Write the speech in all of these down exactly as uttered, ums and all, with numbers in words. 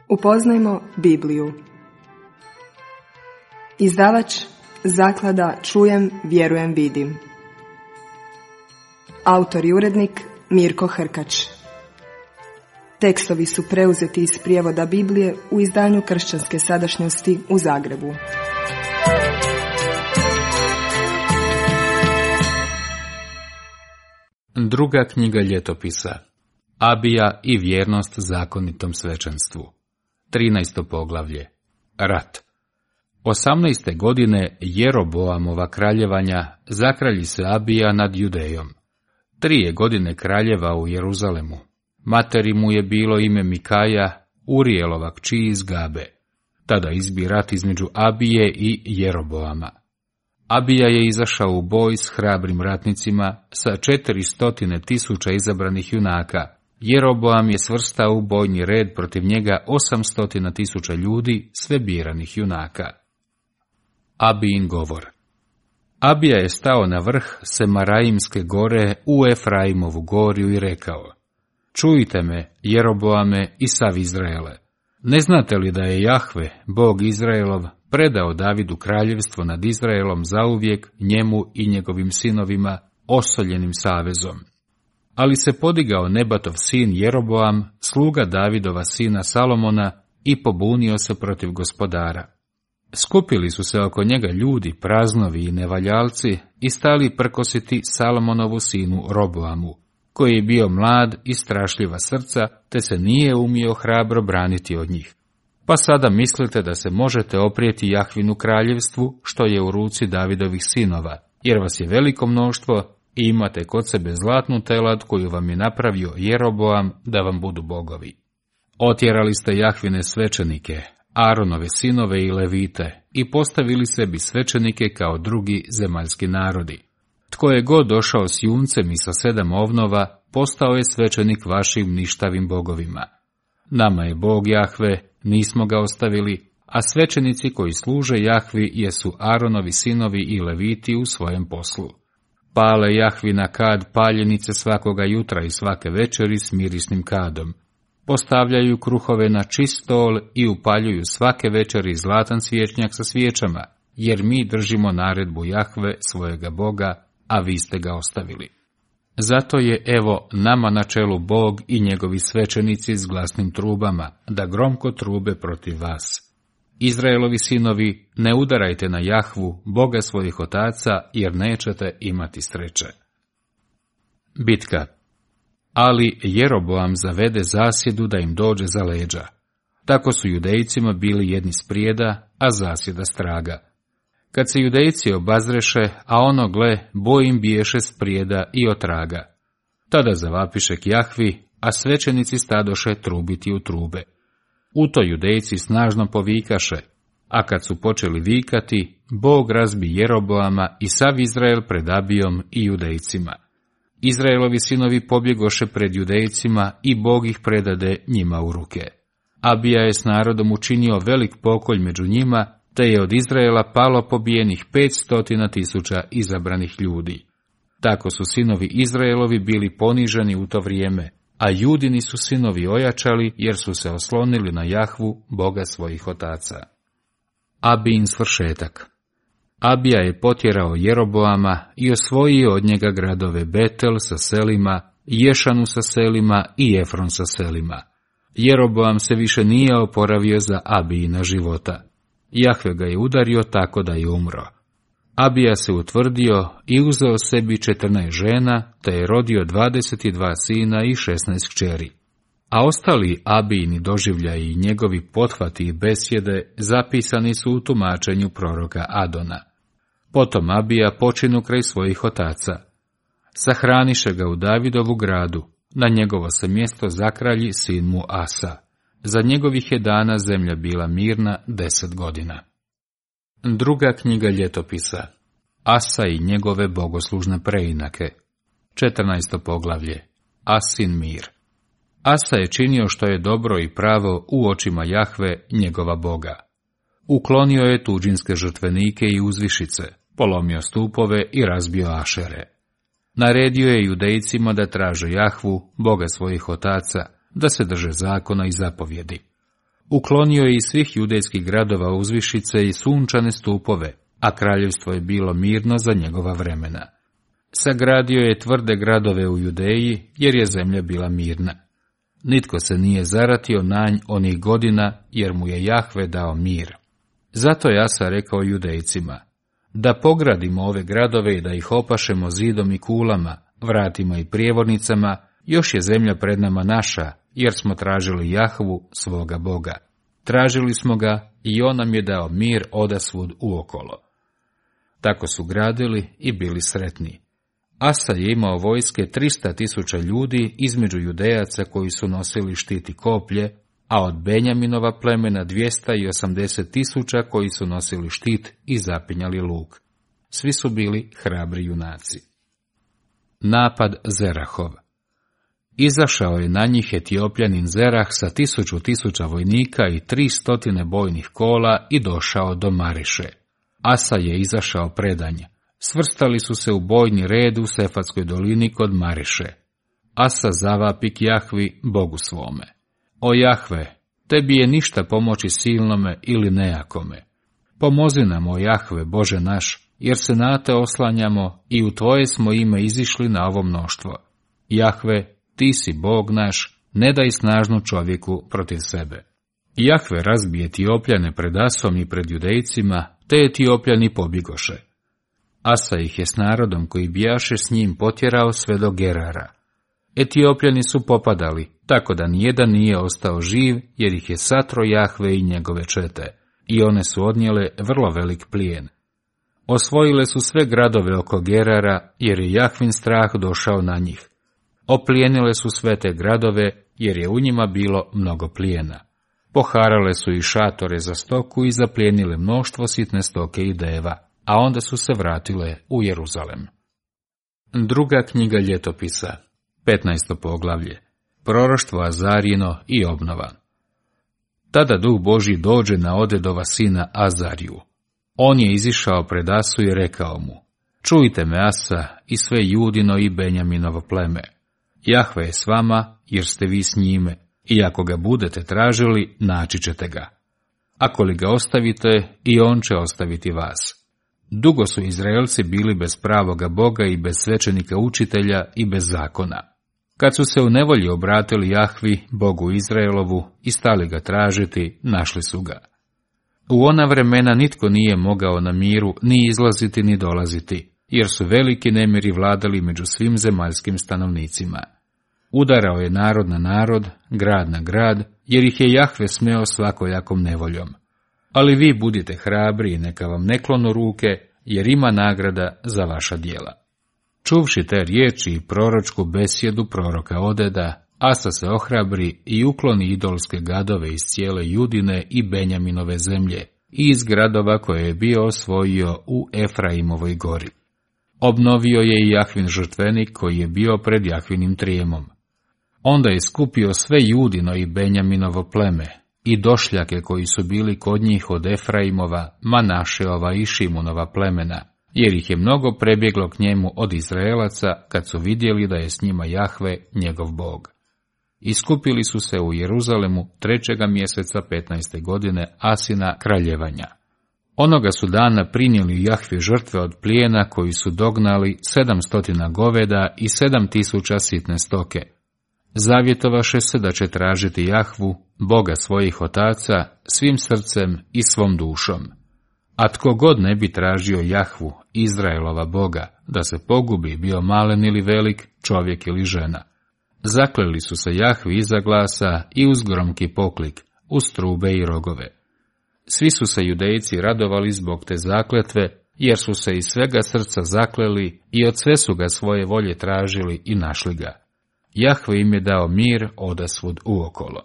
Upoznajmo Bibliju. Izdavač Zaklada Čujem, vjerujem, vidim. Autor i urednik Mirko Hrkač. Tekstovi su preuzeti iz prijevoda Biblije u izdanju Kršćanske sadašnjosti u Zagrebu. Druga knjiga ljetopisa. Abija i vjernost zakonitom svećenstvu. trinaesto poglavlje. Rat. Osamnaeste godine Jeroboamova kraljevanja zakralji se Abija nad Judejom. Tri je godine kraljeva u Jeruzalemu. Materi mu je bilo ime Mikaja, Urijelova kći iz Gabe. Tada izbi rat između Abije i Jeroboama. Abija je izašao u boj s hrabrim ratnicima sa četiri stotine tisuća izabranih junaka. Jeroboam je svrstao u bojni red protiv njega osamstotina tisuća ljudi, sve biranih junaka. Abijin govor. Abija je stao na vrh Semaraimske gore u Efraimovu gorju i rekao: Čujte me, Jeroboame i sav Izraele. Ne znate li da je Jahve, Bog Izraelov, predao Davidu kraljevstvo nad Izraelom zauvijek, njemu i njegovim sinovima, osoljenim savezom? Ali se podigao Nebatov sin Jeroboam, sluga Davidova sina Salomona, i pobunio se protiv gospodara. Skupili su se oko njega ljudi, praznovi i nevaljalci, i stali prkositi Salomonovu sinu Roboamu, koji je bio mlad i strašljiva srca, te se nije umio hrabro braniti od njih. Pa sada mislite da se možete oprijeti Jahvinu kraljevstvu, što je u ruci Davidovih sinova, jer vas je veliko mnoštvo i imate kod sebe zlatnu telad koju vam je napravio Jeroboam da vam budu bogovi. Otjerali ste Jahvine svećenike, Aronove sinove i levite, i postavili sebi svećenike kao drugi zemaljski narodi. Tko je god došao s juncem i sa sedam ovnova, postao je svećenik vašim ništavim bogovima. Nama je Bog Jahve, nismo ga ostavili, a svećenici koji služe Jahvi jesu Aronovi sinovi i leviti u svojem poslu. Pale Jahvi na kad paljenice svakoga jutra i svake večeri s mirisnim kadom. Postavljaju kruhove na čist stol i upaljuju svake večeri zlatan svječnjak sa svijećama, jer mi držimo naredbu Jahve, svojega Boga, a vi ste ga ostavili. Zato je, evo, nama na čelu Bog i njegovi svećenici s glasnim trubama, da gromko trube protiv vas. Izraelovi sinovi, ne udarajte na Jahvu, Boga svojih otaca, jer nećete imati sreće. Bitka. Ali Jeroboam zavede zasjedu da im dođe za leđa. Tako su Judejcima bili jedni sprijeda, a zasjeda straga. Kad se Judejci obazreše, a ono gle, boj im biješe sprijeda i otraga. Tada zavapiše k Jahvi, a svećenici stadoše trubiti u trube. U to Judejci snažno povikaše, a kad su počeli vikati, Bog razbi Jeroboama i sav Izrael pred Abijom i Judejcima. Izraelovi sinovi pobjegoše pred Judejcima i Bog ih predade njima u ruke. Abija je s narodom učinio velik pokolj među njima, te je od Izraela palo pobijenih petstotina tisuća izabranih ljudi. Tako su sinovi Izraelovi bili poniženi u to vrijeme, a Judini su sinovi ojačali jer su se oslonili na Jahvu, Boga svojih otaca. Abijin svršetak. Abija je potjerao Jeroboama i osvojio od njega gradove Betel sa selima, Ješanu sa selima i Efron sa selima. Jeroboam se više nije oporavio za Abijina života. Jahve ga je udario tako da je umro. Abija se utvrdio i uzeo sebi četrnaest žena, te je rodio dvadeset dva sina i šesnaest kćeri. A ostali Abijini doživljaji i njegovi pothvati i besjede zapisani su u tumačenju proroka Adona. Potom Abija počinu kraj svojih otaca. Sahraniše ga u Davidovu gradu, na njegovo se mjesto zakralji sin mu Asa. Za njegovih je dana zemlja bila mirna deset godina. Druga knjiga ljetopisa. Asa i njegove bogoslužne preinake. četrnaesto poglavlje. Asin mir. Asa je činio što je dobro i pravo u očima Jahve, njegova Boga. Uklonio je tuđinske žrtvenike i uzvišice, polomio stupove i razbio ašere. Naredio je Judejcima da traže Jahvu, Boga svojih otaca, da se drže zakona i zapovjedi. Uklonio je iz svih judejskih gradova uzvišice i sunčane stupove, a kraljevstvo je bilo mirno za njegova vremena. Sagradio je tvrde gradove u Judeji, jer je zemlja bila mirna. Nitko se nije zaratio na nj onih godina, jer mu je Jahve dao mir. Zato je Asa rekao Judejcima, da pogradimo ove gradove i da ih opašemo zidom i kulama, vratima i prijevornicama, još je zemlja pred nama naša, jer smo tražili Jahvu, svoga Boga. Tražili smo ga i on nam je dao mir odasvud uokolo. Tako su gradili i bili sretni. Asa je imao vojske trista tisuća ljudi između Judejaca koji su nosili štit i koplje, a od Benjaminova plemena dvjesto osamdeset tisuća koji su nosili štit i zapinjali luk. Svi su bili hrabri junaci. Napad Zerahov. Izašao je na njih Etiopljanin Zerah sa tisuću tisuća vojnika i tri stotine bojnih kola i došao do Mariše. Asa je izašao predanje. Svrstali su se u bojni red u Sefatskoj dolini kod Mariše. Asa zavapi k Jahvi, Bogu svome. O Jahve, tebi je ništa pomoći silnome ili nejakome. Pomozi nam, o Jahve, Bože naš, jer se na te oslanjamo i u tvoje smo ime izišli na ovo mnoštvo. Jahve, ti si Bog naš, ne daj snažnu čovjeku protiv sebe. Jahve razbije Etiopljane pred Asom i pred Judejcima, te Etiopljani pobjegoše. Asa ih je s narodom koji bijaše s njim potjerao sve do Gerara. Etiopljani su popadali, tako da nijedan nije ostao živ, jer ih je satro Jahve i njegove čete, i one su odnijele vrlo velik plijen. Osvojile su sve gradove oko Gerara, jer je Jahvin strah došao na njih. Oplijenile su sve te gradove, jer je u njima bilo mnogo plijena. Poharale su i šatore za stoku i zaplijenile mnoštvo sitne stoke i deva, a onda su se vratile u Jeruzalem. Druga knjiga ljetopisa, petnaesto poglavlje, proroštvo Azarijino i obnova. Tada duh Božji dođe na Odedova sina Azariju. On je izišao pred Asu i rekao mu, čujte me Asa i sve Judino i Benjaminovo pleme. Jahve je s vama, jer ste vi s njime, i ako ga budete tražili, naći ćete ga. Ako li ga ostavite, i on će ostaviti vas. Dugo su Izraelci bili bez pravoga Boga i bez svećenika učitelja i bez zakona. Kad su se u nevolji obratili Jahvi, Bogu Izraelovu, i stali ga tražiti, našli su ga. U ona vremena nitko nije mogao na miru ni izlaziti ni dolaziti, jer su veliki nemiri vladali među svim zemaljskim stanovnicima. Udarao je narod na narod, grad na grad, jer ih je Jahve smeo svakojakom nevoljom. Ali vi budite hrabri i neka vam ne klonu ruke, jer ima nagrada za vaša djela. Čuvši te riječi i proročku besjedu proroka Odeda, Asa se ohrabri i ukloni idolske gadove iz cijele Judine i Benjaminove zemlje i iz gradova koje je bio osvojio u Efraimovoj gori. Obnovio je i Jahvin žrtvenik koji je bio pred Jahvinim trijemom. Onda je skupio sve Judino i Benjaminovo pleme i došljake koji su bili kod njih od Efraimova, Manašeova i Šimunova plemena, jer ih je mnogo prebjeglo k njemu od Izraelaca kad su vidjeli da je s njima Jahve, njegov Bog. Iskupili su se u Jeruzalemu trećega mjeseca petnaeste godine Asina kraljevanja. Onoga su dana prinijeli Jahvi žrtve od plijena koji su dognali sedamstotina goveda i sedam tisuća sitne stoke. Zavjetovaše se da će tražiti Jahvu, Boga svojih otaca, svim srcem i svom dušom. A tko god ne bi tražio Jahvu, Izraelova Boga, da se pogubi, bio malen ili velik, čovjek ili žena. Zakleli su se Jahvi iza glasa i uz gromki poklik, uz trube i rogove. Svi su se Judejci radovali zbog te zakletve, jer su se iz svega srca zakleli i od sve su ga svoje volje tražili i našli ga. Jahve im je dao mir odasvud uokolo.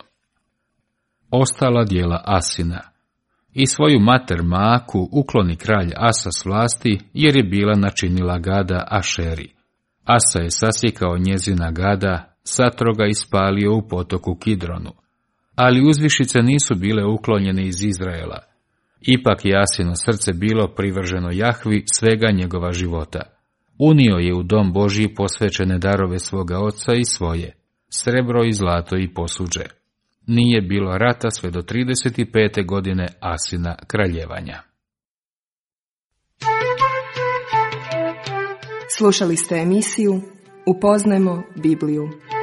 Ostala djela Asina. I svoju mater Maaku ukloni kralj Asa s vlasti, jer je bila načinila gada Ašeri. Asa je sasjekao njezina gada, satro ga ispalio u potoku Kidronu. Ali uzvišice nisu bile uklonjene iz Izraela. Ipak je Asino srce bilo privrženo Jahvi svega njegova života. Unio je u dom Božji posvećene darove svoga oca i svoje, srebro i zlato i posuđe. Nije bilo rata sve do trideset pete godine Asina kraljevanja. Slušali ste emisiju Upoznajmo Bibliju.